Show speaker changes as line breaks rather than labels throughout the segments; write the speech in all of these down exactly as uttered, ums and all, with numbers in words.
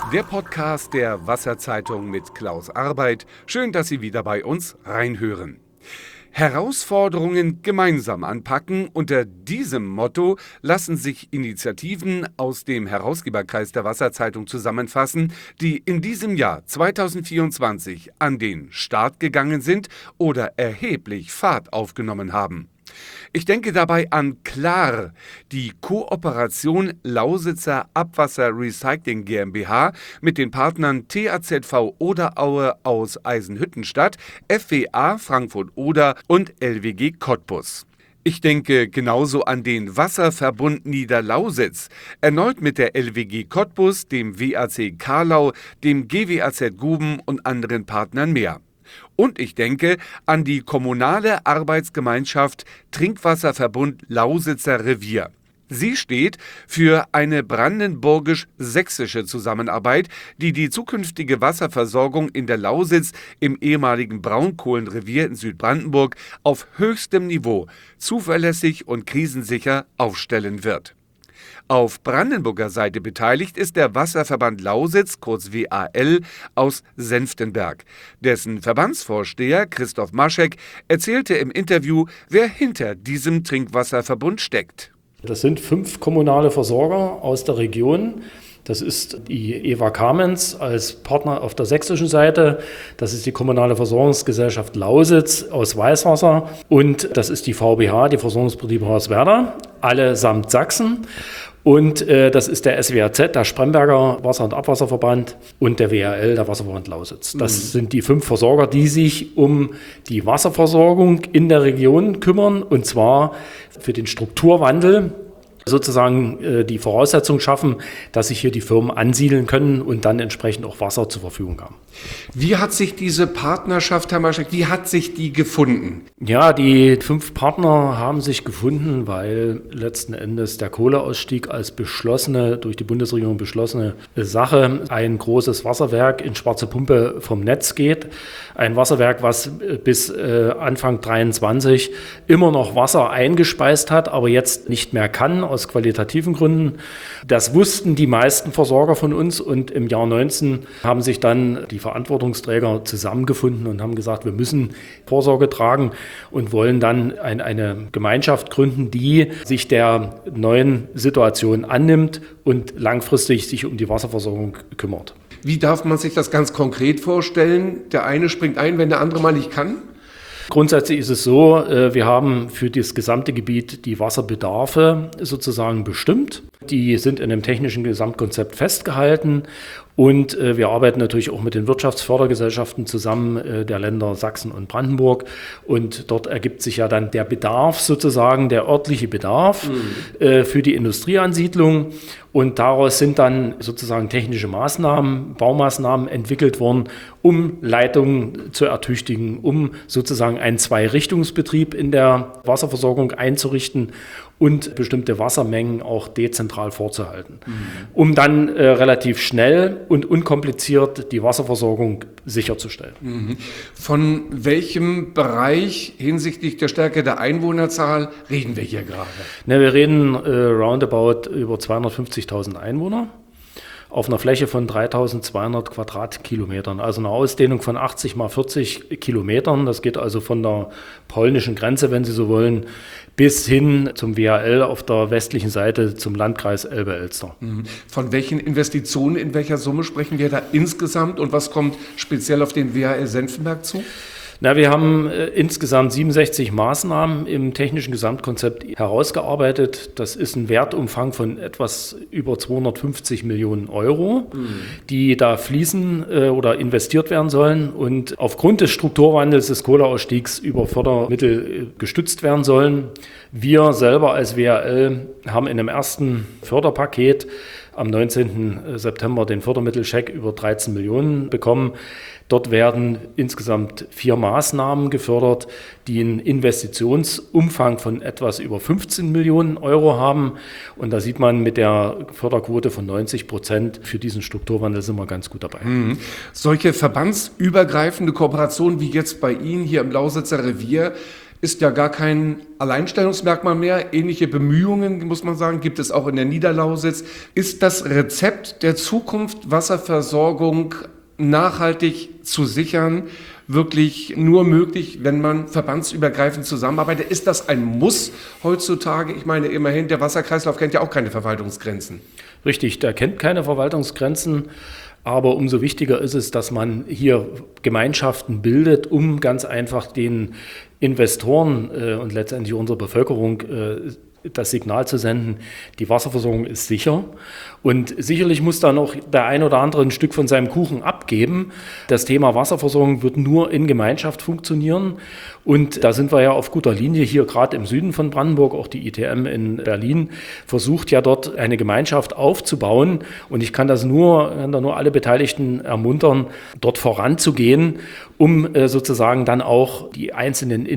Der Podcast der Wasserzeitung mit Klaus Arbeit. Schön, dass Sie wieder bei uns reinhören. Herausforderungen gemeinsam anpacken. Unter diesem Motto lassen sich Initiativen aus dem Herausgeberkreis der Wasserzeitung zusammenfassen, die in diesem Jahr zweitausendvierundzwanzig an den Start gegangen sind oder erheblich Fahrt aufgenommen haben. Ich denke dabei an Klar, die Kooperation Lausitzer Abwasser Recycling GmbH mit den Partnern T A Z V Oderaue aus Eisenhüttenstadt, F W A Frankfurt-Oder und L W G Cottbus. Ich denke genauso an den Wasserverbund Niederlausitz, erneut mit der L W G Cottbus, dem W A C Carlau, dem G W A Z Guben und anderen Partnern mehr. Und ich denke an die kommunale Arbeitsgemeinschaft Trinkwasserverbund Lausitzer Revier. Sie steht für eine brandenburgisch-sächsische Zusammenarbeit, die die zukünftige Wasserversorgung in der Lausitz im ehemaligen Braunkohlenrevier in Südbrandenburg auf höchstem Niveau zuverlässig und krisensicher aufstellen wird. Auf Brandenburger Seite beteiligt ist der Wasserverband Lausitz, kurz W A L, aus Senftenberg. Dessen Verbandsvorsteher Christoph Maschek erzählte im Interview, wer hinter diesem Trinkwasserverbund steckt.
Das sind fünf kommunale Versorger aus der Region. Das ist die E W A Kamenz als Partner auf der sächsischen Seite. Das ist die kommunale Versorgungsgesellschaft Lausitz aus Weißwasser. Und das ist die V B H, die Versorgungsbetriebe Hoyerswerda, allesamt Sachsen. Und äh, das ist der S W A Z, der Spremberger Wasser- und Abwasserverband, und der W A L, der Wasserverband Lausitz. Das mhm. sind die fünf Versorger, die sich um die Wasserversorgung in der Region kümmern, und zwar für den Strukturwandel sozusagen äh, die Voraussetzung schaffen, dass sich hier die Firmen ansiedeln können und dann entsprechend auch Wasser zur Verfügung haben.
Wie hat sich diese Partnerschaft, Herr Maschek, wie hat sich die gefunden?
Ja, die fünf Partner haben sich gefunden, weil letzten Endes der Kohleausstieg als beschlossene, durch die Bundesregierung beschlossene Sache, ein großes Wasserwerk in Schwarze Pumpe vom Netz geht. Ein Wasserwerk, was bis äh, Anfang dreiundzwanzig immer noch Wasser eingespeist hat, aber jetzt nicht mehr kann, aus qualitativen Gründen. Das wussten die meisten Versorger von uns, und im Jahr neunzehn haben sich dann die Verantwortungsträger zusammengefunden und haben gesagt, wir müssen Vorsorge tragen und wollen dann ein, eine Gemeinschaft gründen, die sich der neuen Situation annimmt und langfristig sich um die Wasserversorgung kümmert.
Wie darf man sich das ganz konkret vorstellen? Der eine springt ein, wenn der andere mal nicht kann?
Grundsätzlich ist es so, wir haben für das gesamte Gebiet die Wasserbedarfe sozusagen bestimmt. Die sind in einem technischen Gesamtkonzept festgehalten, und wir arbeiten natürlich auch mit den Wirtschaftsfördergesellschaften zusammen der Länder Sachsen und Brandenburg, und dort ergibt sich ja dann der Bedarf sozusagen, der örtliche Bedarf mhm. für die Industrieansiedlung, und daraus sind dann sozusagen technische Maßnahmen, Baumaßnahmen entwickelt worden, um Leitungen zu ertüchtigen, um sozusagen einen Zwei-Richtungsbetrieb in der Wasserversorgung einzurichten und bestimmte Wassermengen auch dezentral vorzuhalten, mhm. um dann äh, relativ schnell und unkompliziert die Wasserversorgung sicherzustellen.
Mhm. Von welchem Bereich hinsichtlich der Stärke der Einwohnerzahl reden wir hier gerade?
Ne, wir reden äh, roundabout über zweihundertfünfzigtausend Einwohner auf einer Fläche von dreitausendzweihundert Quadratkilometern, also eine Ausdehnung von achtzig mal vierzig Kilometern. Das geht also von der polnischen Grenze, wenn Sie so wollen, bis hin zum W A L auf der westlichen Seite zum Landkreis Elbe-Elster.
Von welchen Investitionen, in welcher Summe sprechen wir da insgesamt, und was kommt speziell auf den W A L Senftenberg zu?
Na, wir haben äh, insgesamt siebenundsechzig Maßnahmen im technischen Gesamtkonzept herausgearbeitet. Das ist ein Wertumfang von etwas über zweihundertfünfzig Millionen Euro, mhm. die da fließen äh, oder investiert werden sollen und aufgrund des Strukturwandels des Kohleausstiegs über Fördermittel äh, gestützt werden sollen. Wir selber als W A L haben in dem ersten Förderpaket am neunzehnten September den Fördermittelcheck über dreizehn Millionen bekommen. Dort werden insgesamt vier Maßnahmen gefördert, die einen Investitionsumfang von etwas über fünfzehn Millionen Euro haben. Und da sieht man, mit der Förderquote von neunzig Prozent für diesen Strukturwandel sind wir ganz gut dabei.
Mhm. Solche verbandsübergreifende Kooperationen wie jetzt bei Ihnen hier im Lausitzer Revier, ist ja gar kein Alleinstellungsmerkmal mehr. Ähnliche Bemühungen, muss man sagen, gibt es auch in der Niederlausitz. Ist das Rezept der Zukunft, Wasserversorgung nachhaltig zu sichern, wirklich nur möglich, wenn man verbandsübergreifend zusammenarbeitet? Ist das ein Muss heutzutage? Ich meine, immerhin, der Wasserkreislauf kennt ja auch keine Verwaltungsgrenzen.
Richtig, der kennt keine Verwaltungsgrenzen. Aber umso wichtiger ist es, dass man hier Gemeinschaften bildet, um ganz einfach den Investoren äh, und letztendlich unserer Bevölkerung äh, das Signal zu senden, die Wasserversorgung ist sicher. Und sicherlich muss da noch der ein oder andere ein Stück von seinem Kuchen abgeben. Das Thema Wasserversorgung wird nur in Gemeinschaft funktionieren. Und da sind wir ja auf guter Linie hier, gerade im Süden von Brandenburg, auch die I T M in Berlin, versucht ja dort eine Gemeinschaft aufzubauen. Und ich kann das nur, kann da nur alle Beteiligten ermuntern, dort voranzugehen, um äh, sozusagen dann auch die einzelnen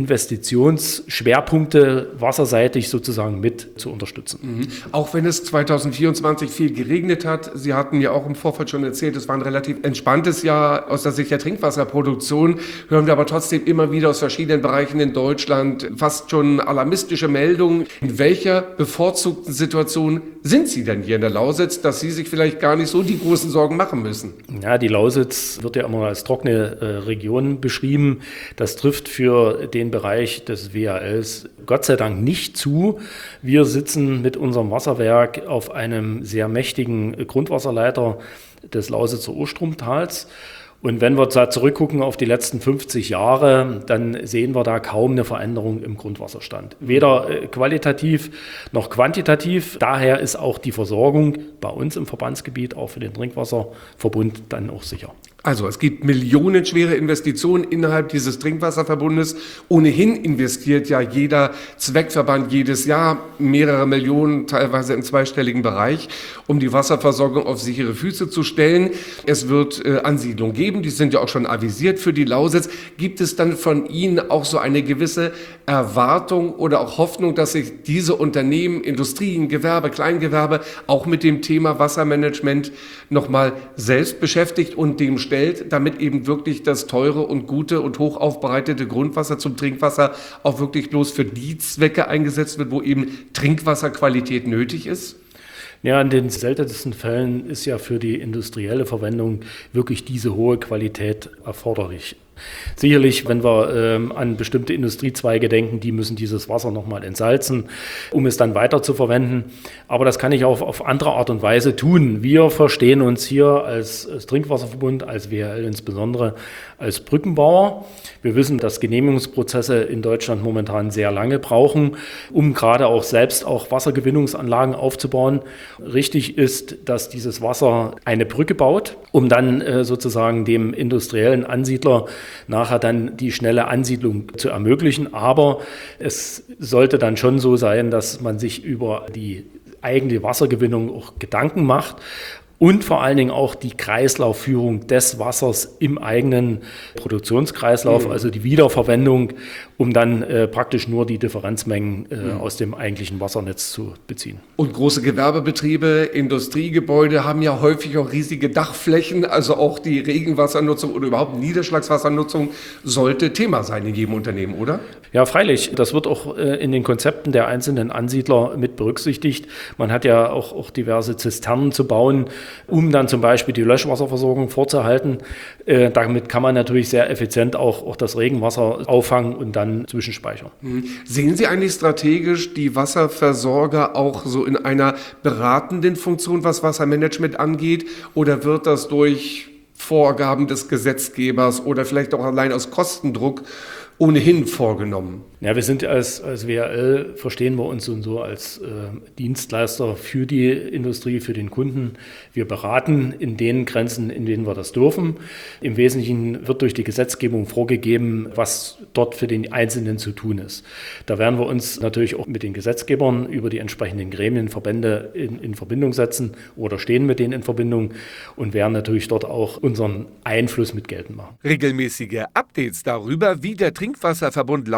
Investitionsschwerpunkte wasserseitig sozusagen mit zu unterstützen.
Mhm. Auch wenn es zweitausendvierundzwanzig viel geregnet hat, Sie hatten ja auch im Vorfeld schon erzählt, es war ein relativ entspanntes Jahr aus der Sicht der Trinkwasserproduktion, hören wir aber trotzdem immer wieder aus verschiedenen Bereichen in Deutschland fast schon alarmistische Meldungen. In welcher bevorzugten Situation sind Sie denn hier in der Lausitz, dass Sie sich vielleicht gar nicht so die großen Sorgen machen müssen?
Ja, die Lausitz wird ja immer als trockene äh, Region beschrieben. Das trifft für den Bereich des W A Ls Gott sei Dank nicht zu. Wir sitzen mit unserem Wasserwerk auf einem sehr mächtigen Grundwasserleiter des Lausitzer Urstromtals. Und wenn wir da zurückgucken auf die letzten fünfzig Jahre, dann sehen wir da kaum eine Veränderung im Grundwasserstand. Weder qualitativ noch quantitativ. Daher ist auch die Versorgung bei uns im Verbandsgebiet, auch für den Trinkwasserverbund, dann auch sicher.
Also es gibt millionenschwere Investitionen innerhalb dieses Trinkwasserverbundes. Ohnehin investiert ja jeder Zweckverband jedes Jahr mehrere Millionen, teilweise im zweistelligen Bereich, um die Wasserversorgung auf sichere Füße zu stellen. Es wird äh, Ansiedlungen geben, die sind ja auch schon avisiert für die Lausitz. Gibt es dann von Ihnen auch so eine gewisse Erwartung oder auch Hoffnung, dass sich diese Unternehmen, Industrien, Gewerbe, Kleingewerbe auch mit dem Thema Wassermanagement nochmal selbst beschäftigt und dem stellt, damit eben wirklich das teure und gute und hoch aufbereitete Grundwasser zum Trinkwasser auch wirklich bloß für die Zwecke eingesetzt wird, wo eben Trinkwasserqualität nötig ist?
Ja, in den seltensten Fällen ist ja für die industrielle Verwendung wirklich diese hohe Qualität erforderlich. Sicherlich, wenn wir ähm, an bestimmte Industriezweige denken, die müssen dieses Wasser nochmal entsalzen, um es dann weiter zu verwenden. Aber das kann ich auch auf andere Art und Weise tun. Wir verstehen uns hier als, als Trinkwasserverbund, als W H L insbesondere, als Brückenbauer. Wir wissen, dass Genehmigungsprozesse in Deutschland momentan sehr lange brauchen, um gerade auch selbst auch Wassergewinnungsanlagen aufzubauen. Richtig ist, dass dieses Wasser eine Brücke baut, um dann äh, sozusagen dem industriellen Ansiedler nachher dann die schnelle Ansiedlung zu ermöglichen. Aber es sollte dann schon so sein, dass man sich über die eigene Wassergewinnung auch Gedanken macht und vor allen Dingen auch die Kreislaufführung des Wassers im eigenen Produktionskreislauf, mhm. also die Wiederverwendung, um dann äh, praktisch nur die Differenzmengen äh, mhm. aus dem eigentlichen Wassernetz zu beziehen.
Und große Gewerbebetriebe, Industriegebäude haben ja häufig auch riesige Dachflächen, also auch die Regenwassernutzung oder überhaupt Niederschlagswassernutzung sollte Thema sein in jedem Unternehmen, oder?
Ja, freilich. Das wird auch äh, in den Konzepten der einzelnen Ansiedler mit berücksichtigt. Man hat ja auch, auch diverse Zisternen zu bauen, um dann zum Beispiel die Löschwasserversorgung vorzuhalten. Äh, damit kann man natürlich sehr effizient auch, auch das Regenwasser auffangen und dann zwischenspeichern.
Sehen Sie eigentlich strategisch die Wasserversorger auch so in einer beratenden Funktion, was Wassermanagement angeht? Oder wird das durch Vorgaben des Gesetzgebers oder vielleicht auch allein aus Kostendruck ohnehin vorgenommen?
Ja, wir sind als, als W H L, verstehen wir uns und so als äh, Dienstleister für die Industrie, für den Kunden. Wir beraten in den Grenzen, in denen wir das dürfen. Im Wesentlichen wird durch die Gesetzgebung vorgegeben, was dort für den Einzelnen zu tun ist. Da werden wir uns natürlich auch mit den Gesetzgebern über die entsprechenden Gremien, Verbände in, in Verbindung setzen oder stehen mit denen in Verbindung und werden natürlich dort auch unseren Einfluss mit geltend machen.
Regelmäßige Updates darüber, wie der Trinkwasserverbund Lausitzer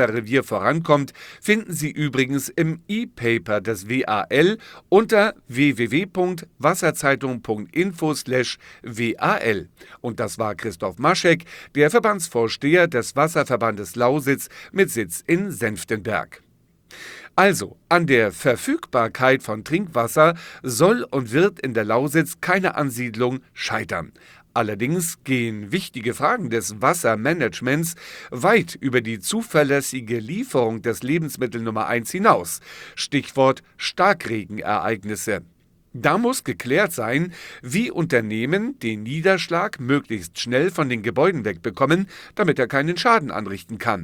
Wasserrevier vorankommt, finden Sie übrigens im E-Paper des W A L unter w w w punkt wasserzeitung punkt info slash W A L. Und das war Christoph Maschek, der Verbandsvorsteher des Wasserverbandes Lausitz mit Sitz in Senftenberg. Also, an der Verfügbarkeit von Trinkwasser soll und wird in der Lausitz keine Ansiedlung scheitern. Allerdings gehen wichtige Fragen des Wassermanagements weit über die zuverlässige Lieferung des Lebensmittel Nummer eins hinaus. Stichwort Starkregenereignisse. Da muss geklärt sein, wie Unternehmen den Niederschlag möglichst schnell von den Gebäuden wegbekommen, damit er keinen Schaden anrichten kann.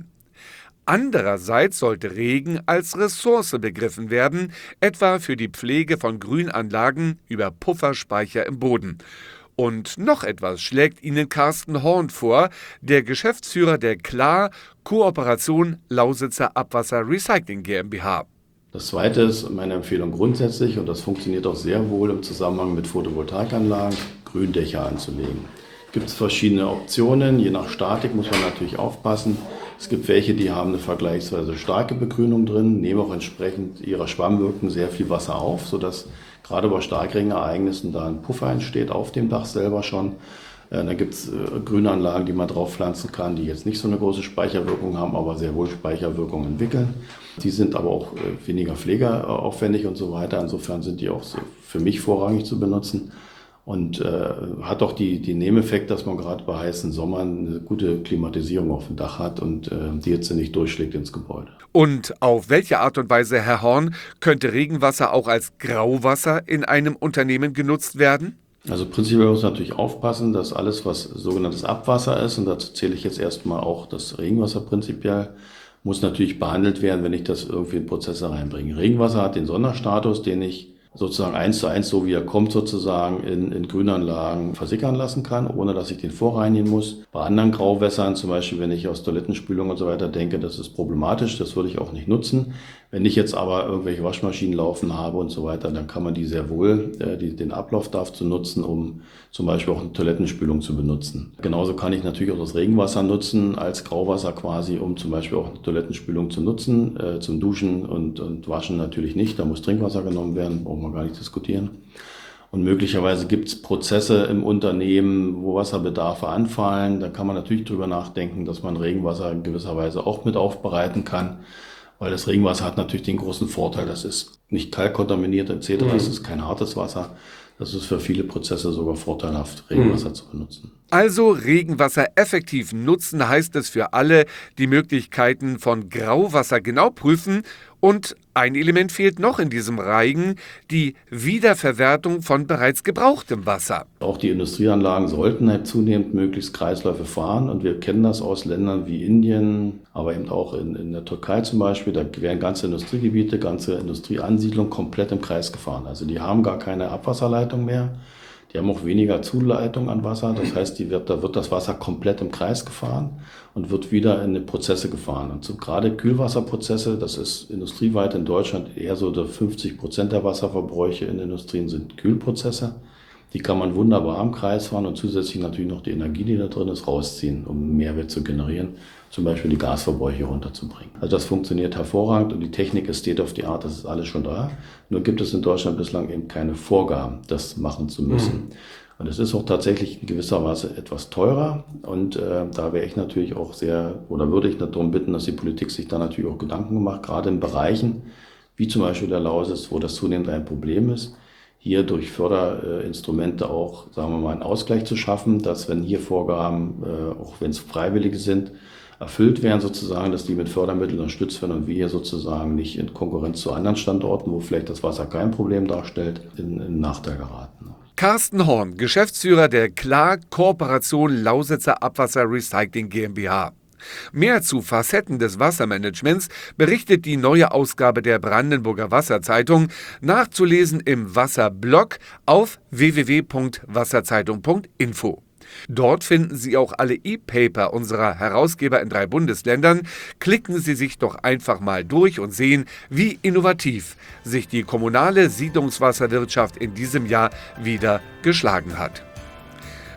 Andererseits sollte Regen als Ressource begriffen werden, etwa für die Pflege von Grünanlagen über Pufferspeicher im Boden. Und noch etwas schlägt Ihnen Carsten Horn vor, der Geschäftsführer der K L A Kooperation Lausitzer Abwasser Recycling GmbH.
Das Zweite ist meine Empfehlung grundsätzlich, und das funktioniert auch sehr wohl im Zusammenhang mit Photovoltaikanlagen, Gründächer anzulegen. Gibt es verschiedene Optionen, je nach Statik muss man natürlich aufpassen. Es gibt welche, die haben eine vergleichsweise starke Begrünung drin, nehmen auch entsprechend ihrer Schwammwirkung sehr viel Wasser auf, sodass gerade bei Starkregenereignissen da ein Puffer entsteht auf dem Dach selber schon. Äh, da gibt es äh, Grünanlagen, die man drauf pflanzen kann, die jetzt nicht so eine große Speicherwirkung haben, aber sehr wohl Speicherwirkung entwickeln. Die sind aber auch äh, weniger pflegeaufwendig und so weiter. Insofern sind die auch so für mich vorrangig zu benutzen. Und äh, hat auch die, die Nebeneffekt, dass man gerade bei heißen Sommern eine gute Klimatisierung auf dem Dach hat und äh, die Hitze nicht durchschlägt ins Gebäude.
Und auf welche Art und Weise, Herr Horn, könnte Regenwasser auch als Grauwasser in einem Unternehmen genutzt werden?
Also prinzipiell muss man natürlich aufpassen, dass alles, was sogenanntes Abwasser ist, und dazu zähle ich jetzt erstmal auch das Regenwasser prinzipiell, muss natürlich behandelt werden, wenn ich das irgendwie in Prozesse reinbringe. Regenwasser hat den Sonderstatus, den ich sozusagen eins zu eins, so wie er kommt, sozusagen in, in Grünanlagen versickern lassen kann, ohne dass ich den vorreinigen muss. Bei anderen Grauwässern, zum Beispiel wenn ich aus Toilettenspülung und so weiter denke, das ist problematisch, das würde ich auch nicht nutzen. Wenn ich jetzt aber irgendwelche Waschmaschinen laufen habe und so weiter, dann kann man die sehr wohl, äh, die, den Ablauf dazu nutzen, um zum Beispiel auch eine Toilettenspülung zu benutzen. Genauso kann ich natürlich auch das Regenwasser nutzen, als Grauwasser quasi, um zum Beispiel auch eine Toilettenspülung zu nutzen. Äh, zum Duschen und, und Waschen natürlich nicht, da muss Trinkwasser genommen werden, brauchen wir gar nicht diskutieren. Und möglicherweise gibt es Prozesse im Unternehmen, wo Wasserbedarfe anfallen. Da kann man natürlich drüber nachdenken, dass man Regenwasser in gewisser Weise auch mit aufbereiten kann. Weil das Regenwasser hat natürlich den großen Vorteil, das ist nicht kalkkontaminiert et cetera. Es ist kein hartes Wasser. Das ist für viele Prozesse sogar vorteilhaft, Regenwasser mhm. zu benutzen.
Also Regenwasser effektiv nutzen heißt es für alle, die Möglichkeiten von Grauwasser genau prüfen. Und ein Element fehlt noch in diesem Reigen, die Wiederverwertung von bereits gebrauchtem Wasser.
Auch die Industrieanlagen sollten halt zunehmend möglichst Kreisläufe fahren. Und wir kennen das aus Ländern wie Indien, aber eben auch in, in der Türkei zum Beispiel. Da werden ganze Industriegebiete, ganze Industrieansiedlungen komplett im Kreis gefahren. Also die haben gar keine Abwasserleitung mehr. Die haben auch weniger Zuleitung an Wasser. Das heißt, die wird, da wird das Wasser komplett im Kreis gefahren und wird wieder in die Prozesse gefahren. Und so gerade Kühlwasserprozesse, das ist industrieweit in Deutschland eher so fünfzig Prozent der Wasserverbräuche in Industrien sind Kühlprozesse. Die kann man wunderbar im Kreis fahren und zusätzlich natürlich noch die Energie, die da drin ist, rausziehen, um Mehrwert zu generieren, zum Beispiel die Gasverbräuche runterzubringen. Also das funktioniert hervorragend und die Technik ist State of the Art, das ist alles schon da. Nur gibt es in Deutschland bislang eben keine Vorgaben, das machen zu müssen. Mhm. Und es ist auch tatsächlich in gewisser Weise etwas teurer und äh, da wäre ich natürlich auch sehr, oder würde ich darum bitten, dass die Politik sich da natürlich auch Gedanken macht, gerade in Bereichen wie zum Beispiel der Lausitz, wo das zunehmend ein Problem ist, hier durch Förderinstrumente auch, sagen wir mal, einen Ausgleich zu schaffen, dass wenn hier Vorgaben, äh, auch wenn es freiwillige sind, erfüllt werden sozusagen, dass die mit Fördermitteln unterstützt werden und wir hier sozusagen nicht in Konkurrenz zu anderen Standorten, wo vielleicht das Wasser kein Problem darstellt, in, in Nachteil geraten.
Carsten Horn, Geschäftsführer der K L A Kooperation Lausitzer Abwasser Recycling GmbH. Mehr zu Facetten des Wassermanagements berichtet die neue Ausgabe der Brandenburger Wasserzeitung, nachzulesen im Wasserblog auf w w w punkt wasserzeitung punkt info. Dort finden Sie auch alle E-Paper unserer Herausgeber in drei Bundesländern. Klicken Sie sich doch einfach mal durch und sehen, wie innovativ sich die kommunale Siedlungswasserwirtschaft in diesem Jahr wieder geschlagen hat.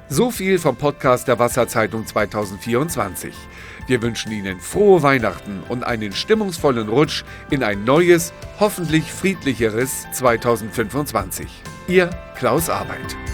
So viel vom Podcast der Wasserzeitung zweitausendvierundzwanzig. Wir wünschen Ihnen frohe Weihnachten und einen stimmungsvollen Rutsch in ein neues, hoffentlich friedlicheres zweitausendfünfundzwanzig. Ihr Klaus Arbeit.